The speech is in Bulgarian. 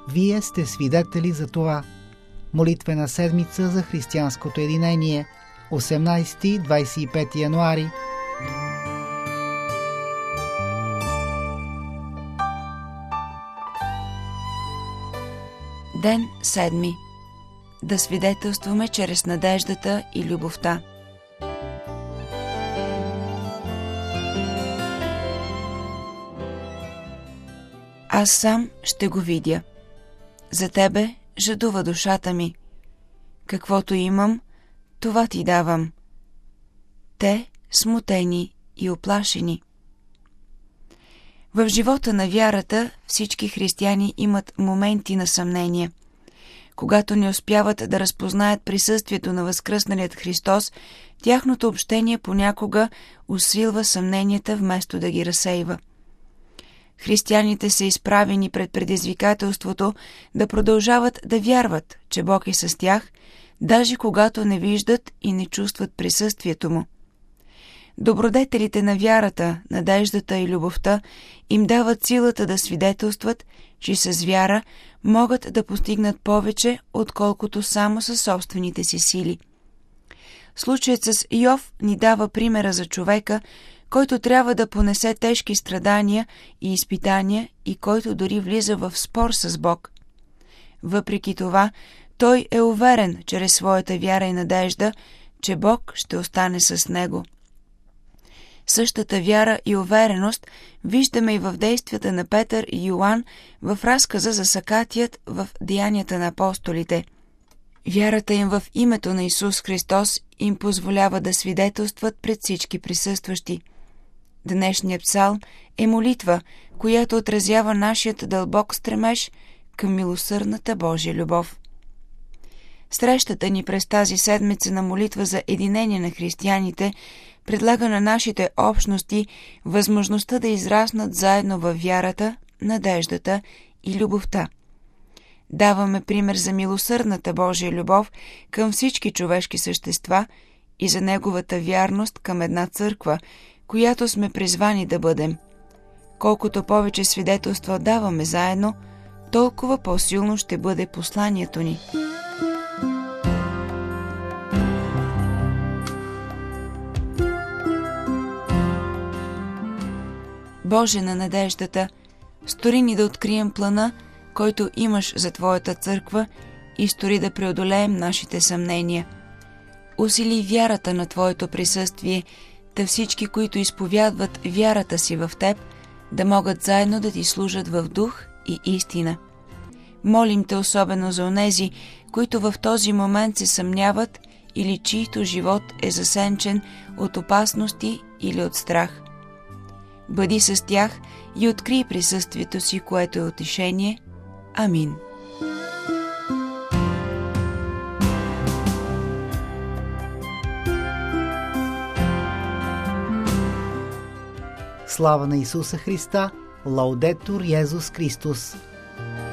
Вие сте свидетели за това. Молитвена седмица за християнското единение, 18-25 януари. Ден 7. Да свидетелстваме чрез надеждата и любовта. Аз сам ще го видя. За тебе жадува душата ми. Каквото имам, това ти давам. Те смутени и оплашени. В живота на вярата всички християни имат моменти на съмнение. Когато не успяват да разпознаят присъствието на възкръсналият Христос, тяхното общение понякога усилва съмненията вместо да ги разсейва. Християните са изправени пред предизвикателството да продължават да вярват, че Бог е с тях, даже когато не виждат и не чувстват присъствието Му. Добродетелите на вярата, надеждата и любовта им дават силата да свидетелстват, че с вяра могат да постигнат повече, отколкото само със собствените си сили. Случаят с Йов ни дава примера за човека, който трябва да понесе тежки страдания и изпитания и който дори влиза в спор с Бог. Въпреки това, той е уверен чрез своята вяра и надежда, че Бог ще остане с него. Същата вяра и увереност виждаме и в действията на Петър и Йоан в разказа за Сакатият в Деянията на апостолите. Вярата им в името на Исус Христос им позволява да свидетелстват пред всички присъстващи. Днешният псалм е молитва, която отразява нашият дълбок стремеж към милосърдната Божия любов. Срещата ни през тази седмица на молитва за единение на християните предлага на нашите общности възможността да израснат заедно във вярата, надеждата и любовта. Даваме пример за милосърдната Божия любов към всички човешки същества и за Неговата вярност към една църква, която сме призвани да бъдем. Колкото повече свидетелства даваме заедно, толкова по-силно ще бъде посланието ни. Боже на надеждата, стори ни да открием плана, който имаш за Твоята църква и стори да преодолеем нашите съмнения. Усили вярата на Твоето присъствие, да всички, които изповядват вярата си в Теб, да могат заедно да Ти служат в дух и истина. Молим Те особено за онези, които в този момент се съмняват или чийто живот е засенчен от опасности или от страх. Бъди с тях и открий присъствието си, което е утешение. Амин. Слава на Исуса Христа! Лаудетур Йезус Христос!